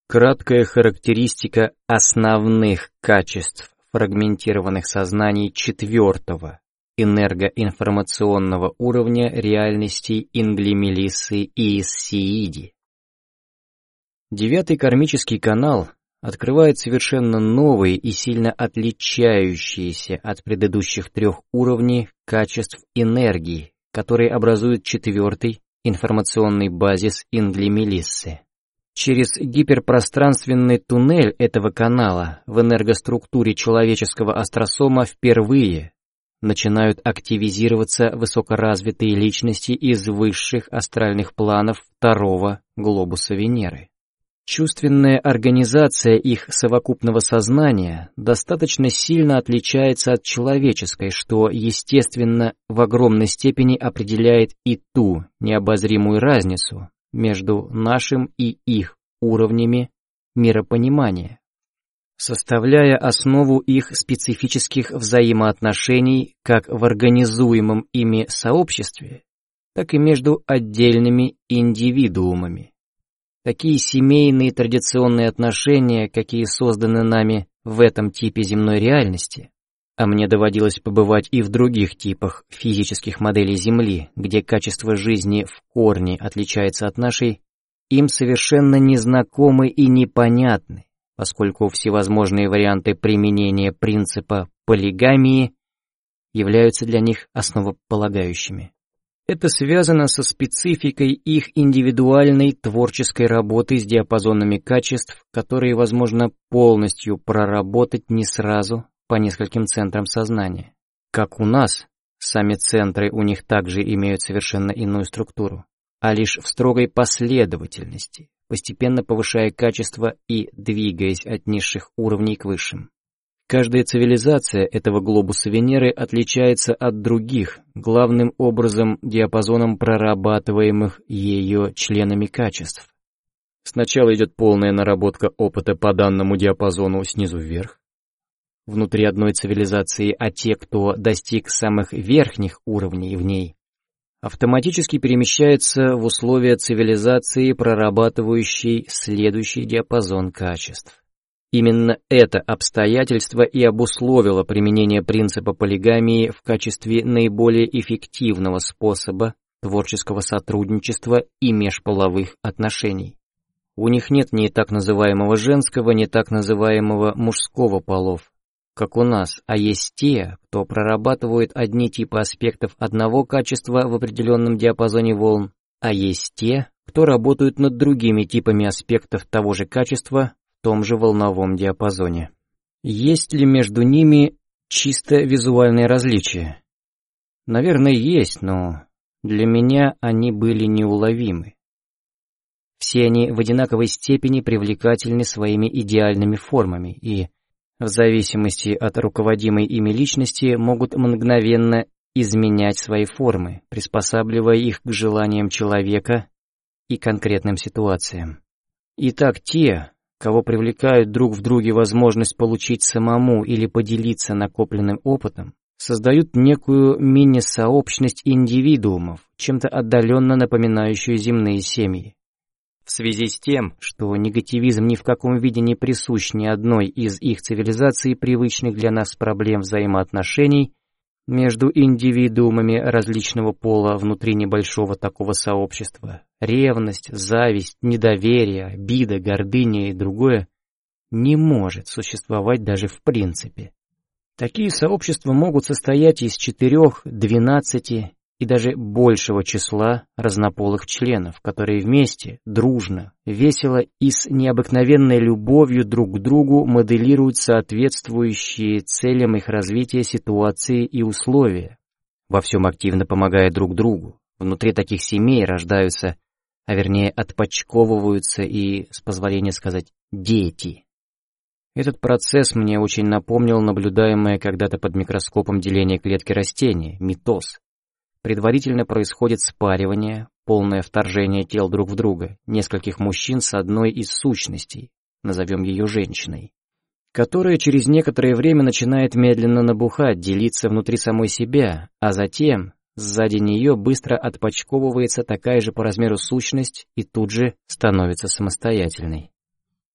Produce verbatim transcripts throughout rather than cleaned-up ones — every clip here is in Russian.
Краткая характеристика основных качеств фрагментированных сознаний четвертого энергоинформационного уровня реальностей Ингли, Мелиссы и Иссииди. Девятый кармический канал открывает совершенно новые и сильно отличающиеся от предыдущих трех уровней качеств энергии, которые образуют четвертый информационный базис Ингли, Мелиссы. Через гиперпространственный туннель этого канала в энергоструктуре человеческого астросома впервые начинают активизироваться высокоразвитые личности из высших астральных планов второго глобуса Венеры. Чувственная организация их совокупного сознания достаточно сильно отличается от человеческой, что, естественно, в огромной степени определяет и ту необозримую разницу между нашим и их уровнями миропонимания, составляя основу их специфических взаимоотношений как в организуемом ими сообществе, так и между отдельными индивидуумами. Такие семейные традиционные отношения, какие созданы нами в этом типе земной реальности, а мне доводилось побывать и в других типах физических моделей Земли, где качество жизни в корне отличается от нашей, им совершенно незнакомы и непонятны, поскольку всевозможные варианты применения принципа полигамии являются для них основополагающими. Это связано со спецификой их индивидуальной творческой работы с диапазонами качеств, которые возможно полностью проработать не сразу по нескольким центрам сознания. Как у нас, сами центры у них также имеют совершенно иную структуру, а лишь в строгой последовательности, постепенно повышая качество и двигаясь от низших уровней к высшим. Каждая цивилизация этого глобуса Венеры отличается от других, главным образом диапазоном прорабатываемых ее членами качеств. Сначала идет полная наработка опыта по данному диапазону снизу вверх, внутри одной цивилизации, а те, кто достиг самых верхних уровней в ней, автоматически перемещаются в условия цивилизации, прорабатывающей следующий диапазон качеств. Именно это обстоятельство и обусловило применение принципа полигамии в качестве наиболее эффективного способа творческого сотрудничества и межполовых отношений. У них нет ни так называемого женского, ни так называемого мужского полов, как у нас, а есть те, кто прорабатывает одни типы аспектов одного качества в определенном диапазоне волн, а есть те, кто работают над другими типами аспектов того же качества в том же волновом диапазоне. Есть ли между ними чисто визуальные различия? Наверное, есть, но для меня они были неуловимы. Все они в одинаковой степени привлекательны своими идеальными формами и, в зависимости от руководимой ими личности, могут мгновенно изменять свои формы, приспосабливая их к желаниям человека и конкретным ситуациям. Итак, те, кого привлекают друг в друге возможность получить самому или поделиться накопленным опытом, создают некую мини-сообщность индивидуумов, чем-то отдаленно напоминающую земные семьи. В связи с тем, что негативизм ни в каком виде не присущ ни одной из их цивилизаций привычных для нас проблем взаимоотношений между индивидуумами различного пола внутри небольшого такого сообщества, ревность, зависть, недоверие, обида, гордыня и другое не может существовать даже в принципе. Такие сообщества могут состоять из четырех, двенадцати и даже большего числа разнополых членов, которые вместе, дружно, весело и с необыкновенной любовью друг к другу моделируют соответствующие целям их развития ситуации и условия, во всем активно помогая друг другу. Внутри таких семей рождаются, а вернее отпочковываются и, с позволения сказать, дети. Этот процесс мне очень напомнил наблюдаемое когда-то под микроскопом деление клетки растения, митоз. Предварительно происходит спаривание, полное вторжение тел друг в друга, нескольких мужчин с одной из сущностей, назовем ее женщиной, которая через некоторое время начинает медленно набухать, делиться внутри самой себя, а затем сзади нее быстро отпочковывается такая же по размеру сущность и тут же становится самостоятельной.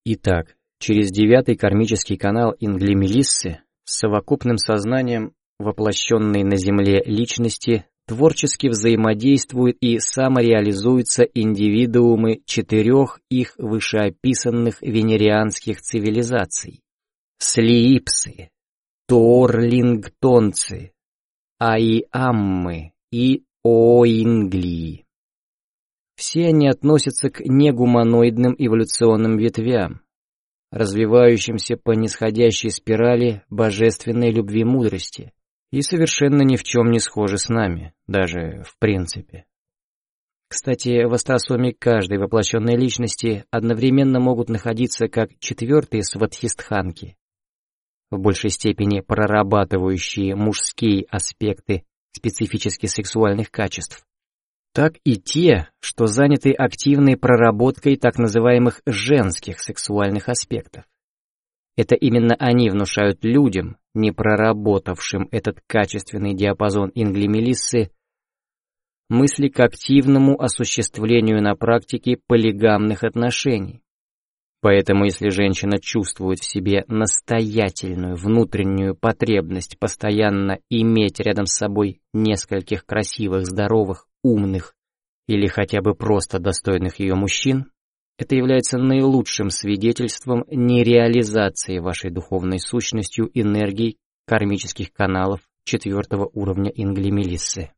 Итак, через девятый кармический канал Ингли Мелиссы с совокупным сознанием воплощенной на Земле личности творчески взаимодействуют и самореализуются индивидуумы четырех их вышеописанных венерианских цивилизаций: слиипсы, тоорлингтонцы, аиаммы и оинглии. Все они относятся к негуманоидным эволюционным ветвям, развивающимся по нисходящей спирали божественной любви мудрости, и совершенно ни в чем не схожи с нами, даже в принципе. Кстати, в астросоме каждой воплощенной личности одновременно могут находиться как четвертые сватхистханки, в большей степени прорабатывающие мужские аспекты специфически сексуальных качеств, так и те, что заняты активной проработкой так называемых женских сексуальных аспектов. Это именно они внушают людям, не проработавшим этот качественный диапазон Ингли Мелиссы, мысли к активному осуществлению на практике полигамных отношений. Поэтому если женщина чувствует в себе настоятельную внутреннюю потребность постоянно иметь рядом с собой нескольких красивых, здоровых, умных или хотя бы просто достойных ее мужчин, это является наилучшим свидетельством нереализации вашей духовной сущностью энергий кармических каналов четвертого уровня Ингли Мелиссы.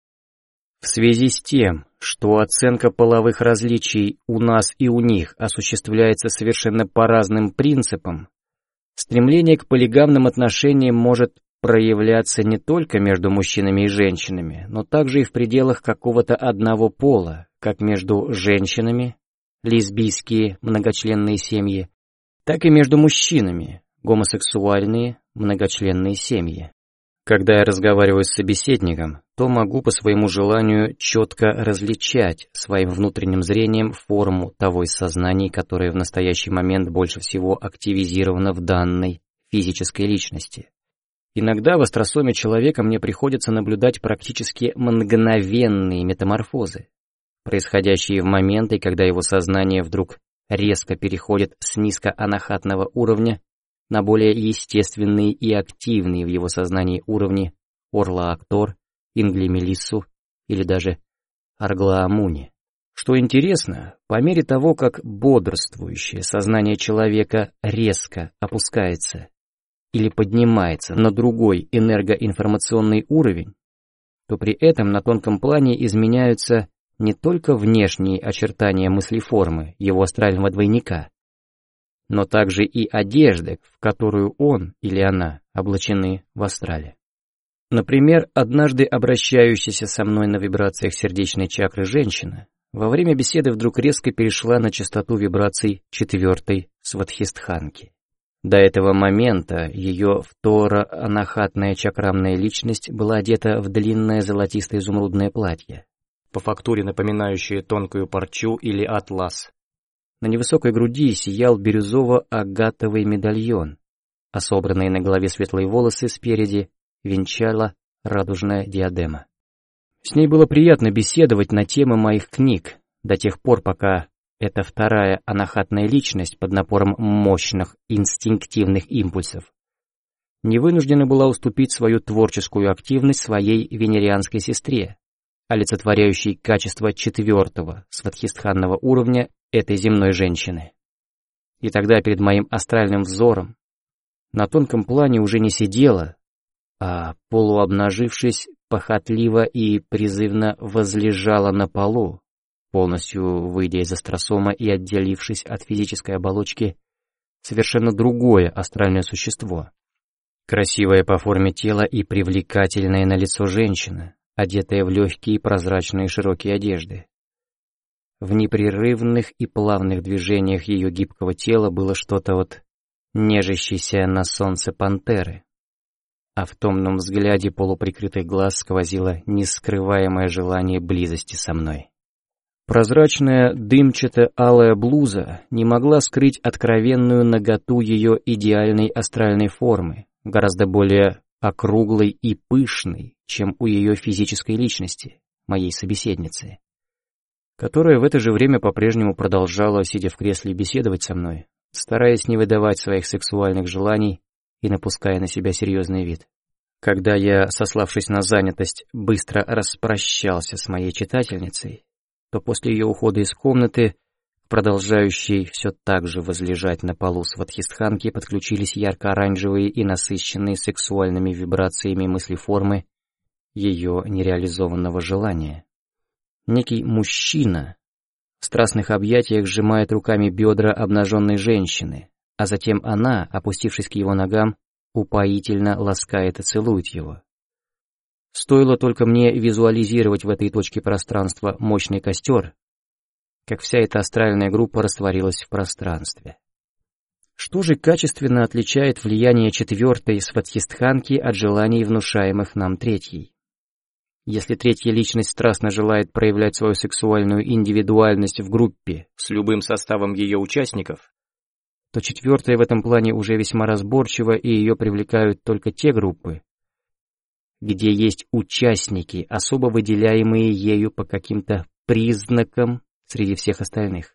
В связи с тем, что оценка половых различий у нас и у них осуществляется совершенно по разным принципам, стремление к полигамным отношениям может проявляться не только между мужчинами и женщинами, но также и в пределах какого-то одного пола, как между женщинами, лесбийские многочленные семьи, так и между мужчинами, гомосексуальные многочленные семьи. Когда я разговариваю с собеседником, то могу по своему желанию четко различать своим внутренним зрением форму того из сознаний, которое в настоящий момент больше всего активизировано в данной физической личности. Иногда в астросоме человека мне приходится наблюдать практически мгновенные метаморфозы, происходящие в моменты, когда его сознание вдруг резко переходит с низкоанахатного уровня на более естественные и активные в его сознании уровни Орла-Актор, Ингли Мелиссу или даже Аргла-Амуни. Что интересно, по мере того, как бодрствующее сознание человека резко опускается или поднимается на другой энергоинформационный уровень, то при этом на тонком плане изменяются не только внешние очертания мыслеформы его астрального двойника, но также и одежды, в которую он или она облачены в астрале. Например, однажды обращающаяся со мной на вибрациях сердечной чакры женщина во время беседы вдруг резко перешла на частоту вибраций четвертой сватхистханки. До этого момента ее второанахатная чакрамная личность была одета в длинное золотисто-изумрудное платье, по фактуре напоминающее тонкую парчу или атлас. На невысокой груди сиял бирюзово-агатовый медальон, а собранные на голове светлые волосы спереди венчала радужная диадема. С ней было приятно беседовать на темы моих книг, до тех пор, пока эта вторая анахатная личность под напором мощных инстинктивных импульсов не вынуждена была уступить свою творческую активность своей венерианской сестре, олицетворяющей качество четвертого сватхистханного уровня этой земной женщины. И тогда перед моим астральным взором на тонком плане уже не сидела, а, полуобнажившись, похотливо и призывно возлежала на полу, полностью выйдя из астросома и отделившись от физической оболочки, совершенно другое астральное существо. Красивая по форме тела и привлекательная на лицо женщина, одетая в легкие прозрачные широкие одежды. В непрерывных и плавных движениях ее гибкого тела было что-то от нежащейся на солнце пантеры, а в томном взгляде полуприкрытых глаз сквозило нескрываемое желание близости со мной. Прозрачная дымчато-алая блуза не могла скрыть откровенную наготу ее идеальной астральной формы, гораздо более округлой и пышной, чем у ее физической личности, моей собеседницы, которая в это же время по-прежнему продолжала, сидя в кресле, беседовать со мной, стараясь не выдавать своих сексуальных желаний и напуская на себя серьезный вид. Когда я, сославшись на занятость, быстро распрощался с моей читательницей, то после ее ухода из комнаты, продолжающей все так же возлежать на полу сватхистханки, подключились ярко-оранжевые и насыщенные сексуальными вибрациями мыслеформы ее нереализованного желания. Некий мужчина в страстных объятиях сжимает руками бедра обнаженной женщины, а затем она, опустившись к его ногам, упоительно ласкает и целует его. Стоило только мне визуализировать в этой точке пространства мощный костер, как вся эта астральная группа растворилась в пространстве. Что же качественно отличает влияние четвертой сватхистханки от желаний, внушаемых нам третьей? Если третья личность страстно желает проявлять свою сексуальную индивидуальность в группе с любым составом ее участников, то четвертая в этом плане уже весьма разборчива, и ее привлекают только те группы, где есть участники, особо выделяемые ею по каким-то признакам среди всех остальных.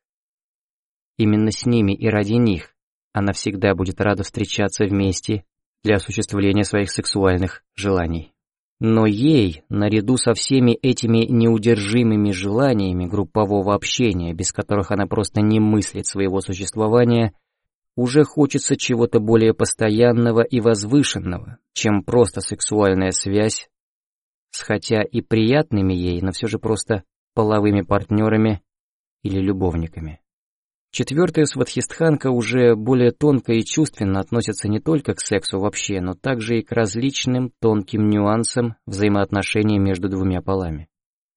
Именно с ними и ради них она всегда будет рада встречаться вместе для осуществления своих сексуальных желаний. Но ей, наряду со всеми этими неудержимыми желаниями группового общения, без которых она просто не мыслит своего существования, уже хочется чего-то более постоянного и возвышенного, чем просто сексуальная связь с хотя и приятными ей, но все же просто половыми партнерами или любовниками. Четвертая сватхистханка уже более тонко и чувственно относится не только к сексу вообще, но также и к различным тонким нюансам взаимоотношений между двумя полами.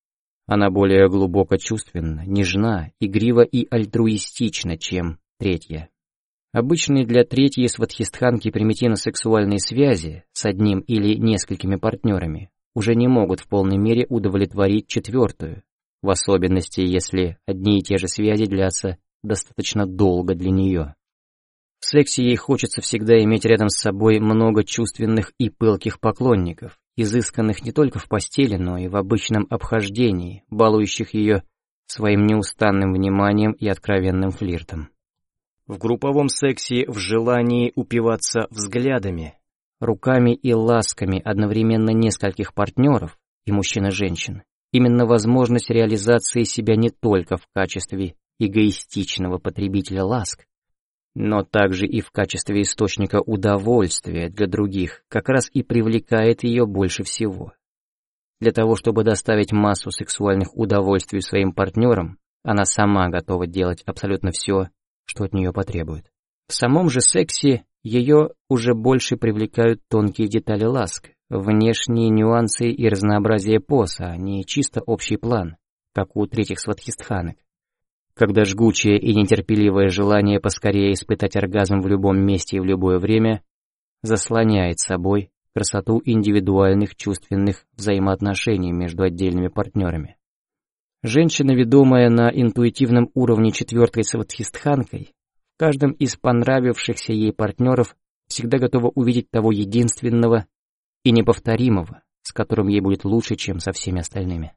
Она более глубоко чувственна, нежна, игрива и альтруистична, чем третья. Обычные для третьей сватхистханки примитивно-сексуальные связи с одним или несколькими партнерами уже не могут в полной мере удовлетворить четвертую, в особенности, если одни и те же связи длятся достаточно долго для нее. В сексе ей хочется всегда иметь рядом с собой много чувственных и пылких поклонников, изысканных не только в постели, но и в обычном обхождении, балующих ее своим неустанным вниманием и откровенным флиртом. В групповом сексе в желании упиваться взглядами, руками и ласками одновременно нескольких партнеров, и мужчин и женщин, именно возможность реализации себя не только в качестве эгоистичного потребителя ласк, но также и в качестве источника удовольствия для других, как раз и привлекает ее больше всего. Для того, чтобы доставить массу сексуальных удовольствий своим партнерам, она сама готова делать абсолютно все, что от нее потребуют. В самом же сексе ее уже больше привлекают тонкие детали ласк, внешние нюансы и разнообразие поз, а не чисто общий план, как у третьих сватхистханок, когда жгучее и нетерпеливое желание поскорее испытать оргазм в любом месте и в любое время заслоняет собой красоту индивидуальных чувственных взаимоотношений между отдельными партнерами. Женщина, ведомая на интуитивном уровне четвертой сватхистханкой, в каждом из понравившихся ей партнеров всегда готова увидеть того единственного и неповторимого, с которым ей будет лучше, чем со всеми остальными.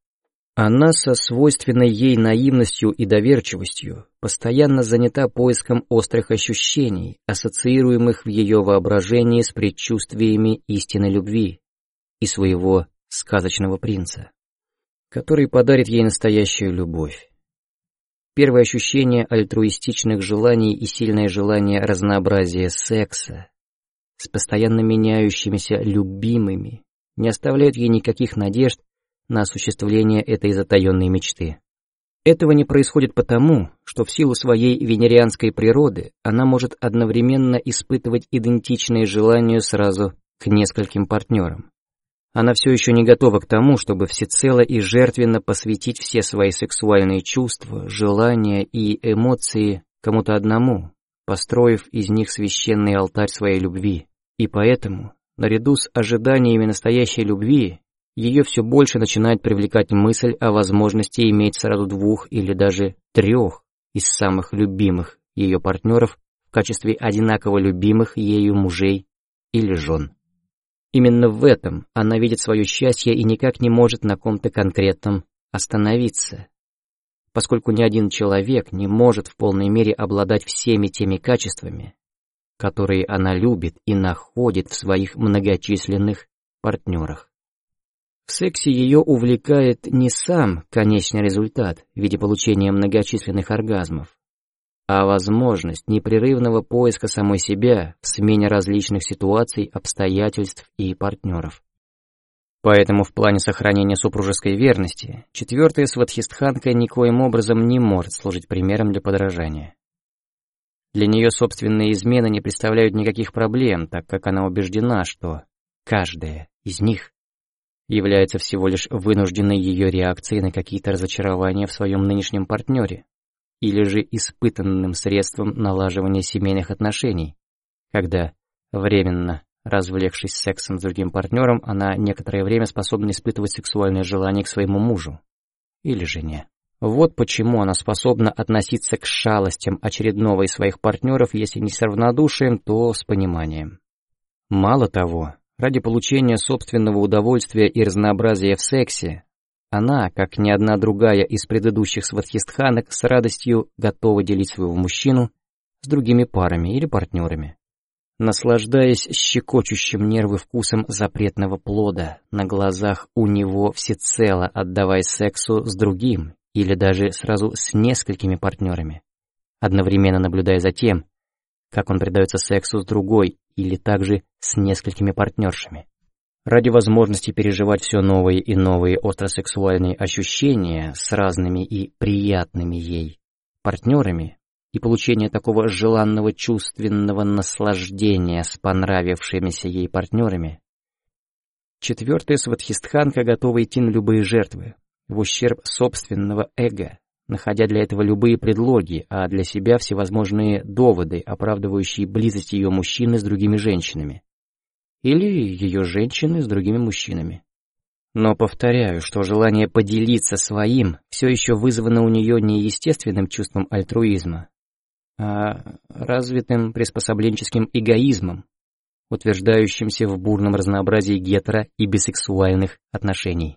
Она со свойственной ей наивностью и доверчивостью постоянно занята поиском острых ощущений, ассоциируемых в ее воображении с предчувствиями истинной любви и своего сказочного принца, который подарит ей настоящую любовь. Первое ощущение альтруистичных желаний и сильное желание разнообразия секса с постоянно меняющимися любимыми не оставляют ей никаких надежд на осуществление этой затаенной мечты. Этого не происходит потому, что в силу своей венерианской природы она может одновременно испытывать идентичные желания сразу к нескольким партнерам. Она все еще не готова к тому, чтобы всецело и жертвенно посвятить все свои сексуальные чувства, желания и эмоции кому-то одному, построив из них священный алтарь своей любви. И поэтому, наряду с ожиданиями настоящей любви, ее все больше начинает привлекать мысль о возможности иметь сразу двух или даже трех из самых любимых ее партнеров в качестве одинаково любимых ею мужей или жен. Именно в этом она видит свое счастье и никак не может на ком-то конкретном остановиться. поскольку ни один человек не может в полной мере обладать всеми теми качествами, которые она любит и находит в своих многочисленных партнерах. В сексе ее увлекает не сам конечный результат в виде получения многочисленных оргазмов, а возможность непрерывного поиска самой себя в смене различных ситуаций, обстоятельств и партнеров. Поэтому в плане сохранения супружеской верности четвертая сватхистханка никоим образом не может служить примером для подражания. Для нее собственные измены не представляют никаких проблем, так как она убеждена, что каждая из них является всего лишь вынужденной ее реакцией на какие-то разочарования в своем нынешнем партнере, или же испытанным средством налаживания семейных отношений, когда, временно развлекшись сексом с другим партнером, она некоторое время способна испытывать сексуальное желание к своему мужу или жене. Вот почему она способна относиться к шалостям очередного из своих партнеров, если не с равнодушием, то с пониманием. Мало того, ради получения собственного удовольствия и разнообразия в сексе, она, как ни одна другая из предыдущих сватхистханок, с радостью готова делить своего мужчину с другими парами или партнерами, наслаждаясь щекочущим нервы вкусом запретного плода на глазах у него, всецело отдавая сексу с другим или даже сразу с несколькими партнерами, одновременно наблюдая за тем, как он предается сексу с другой или также с несколькими партнершами. Ради возможности переживать все новые и новые остросексуальные ощущения с разными и приятными ей партнерами и получения такого желанного чувственного наслаждения с понравившимися ей партнерами, четвертая сватхистханка готова идти на любые жертвы, в ущерб собственного эго, находя для этого любые предлоги, а для себя всевозможные доводы, оправдывающие близость ее мужчины с другими женщинами, или ее женщины с другими мужчинами. Но повторяю, что желание поделиться своим все еще вызвано у нее не естественным чувством альтруизма, а развитым приспособленческим эгоизмом, утверждающимся в бурном разнообразии гетеро- и бисексуальных отношений.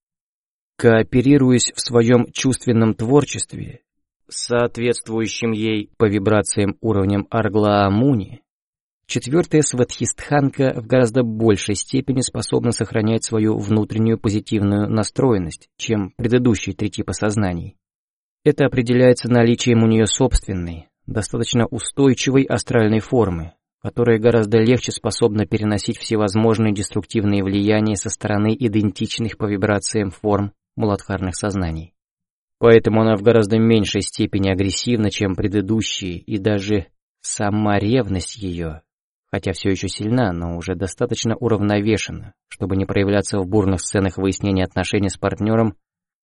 Кооперируясь в своем чувственном творчестве, соответствующим ей по вибрациям уровнем Арглаа-Муни, четвертая сватхистханка в гораздо большей степени способна сохранять свою внутреннюю позитивную настроенность, чем предыдущие три типа сознаний. Это определяется наличием у нее собственной, достаточно устойчивой астральной формы, которая гораздо легче способна переносить всевозможные деструктивные влияния со стороны идентичных по вибрациям форм муладхарных сознаний. Поэтому она в гораздо меньшей степени агрессивна, чем предыдущие, и даже сама ревность ее, хотя все еще сильна, но уже достаточно уравновешена, чтобы не проявляться в бурных сценах выяснения отношений с партнером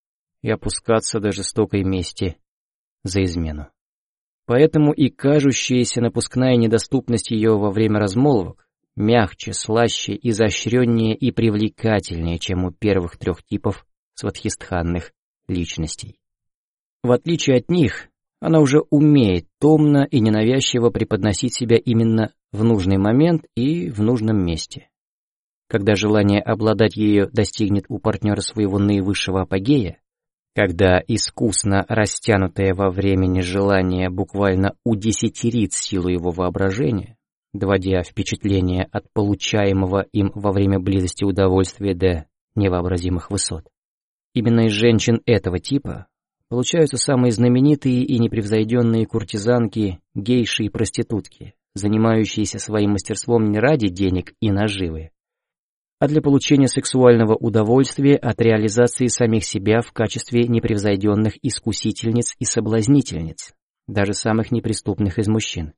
и опускаться до жестокой мести за измену. Поэтому и кажущаяся напускная недоступность ее во время размолвок мягче, слаще, изощреннее и привлекательнее, чем у первых трех типов сватхистханных личностей. В отличие от них, она уже умеет томно и ненавязчиво преподносить себя именно в нужный момент и в нужном месте. Когда желание обладать ею достигнет у партнера своего наивысшего апогея, когда искусно растянутое во времени желание буквально удесятерит силу его воображения, доводя впечатление от получаемого им во время близости удовольствия до невообразимых высот. Именно из женщин этого типа получаются самые знаменитые и непревзойденные куртизанки, гейши и проститутки, занимающиеся своим мастерством не ради денег и наживы, а для получения сексуального удовольствия от реализации самих себя в качестве непревзойденных искусительниц и соблазнительниц, даже самых неприступных из мужчин.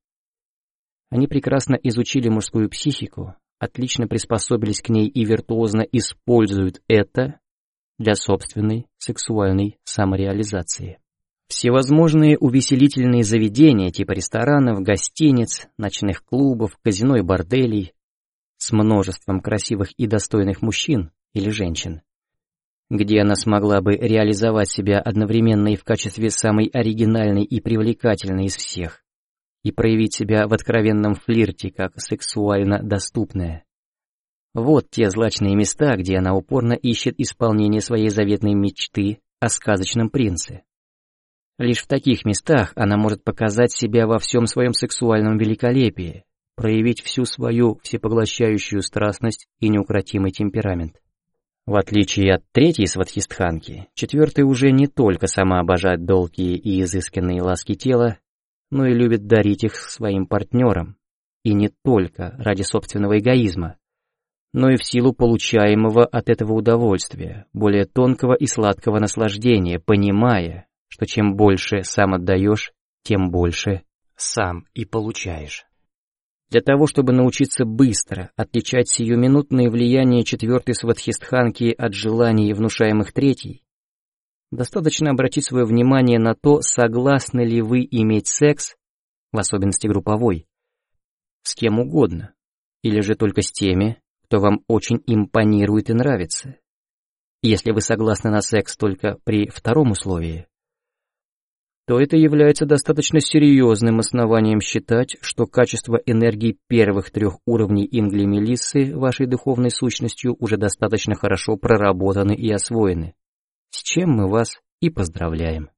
Они прекрасно изучили мужскую психику, отлично приспособились к ней и виртуозно используют это для собственной сексуальной самореализации. Всевозможные увеселительные заведения типа ресторанов, гостиниц, ночных клубов, казино и борделей с множеством красивых и достойных мужчин или женщин, где она смогла бы реализовать себя одновременно и в качестве самой оригинальной и привлекательной из всех, и проявить себя в откровенном флирте как сексуально доступная. Вот те злачные места, где она упорно ищет исполнение своей заветной мечты о сказочном принце. Лишь в таких местах она может показать себя во всем своем сексуальном великолепии, проявить всю свою всепоглощающую страстность и неукротимый темперамент. В отличие от третьей сватхистханки, четвертая уже не только сама обожает долгие и изысканные ласки тела, но и любит дарить их своим партнерам, и не только ради собственного эгоизма, но и в силу получаемого от этого удовольствия, более тонкого и сладкого наслаждения, понимая, что чем больше сам отдаешь, тем больше сам и получаешь. Для того, чтобы научиться быстро отличать сиюминутное влияние четвертой сватхистханки от желаний, внушаемых третьей, достаточно обратить свое внимание на то, согласны ли вы иметь секс, в особенности групповой, с кем угодно, или же только с теми, кто вам очень импонирует и нравится. Если вы согласны на секс только при втором условии, то это является достаточно серьезным основанием считать, что качество энергии первых трех уровней Ингли Мелиссы вашей духовной сущностью уже достаточно хорошо проработаны и освоены, с чем мы вас и поздравляем.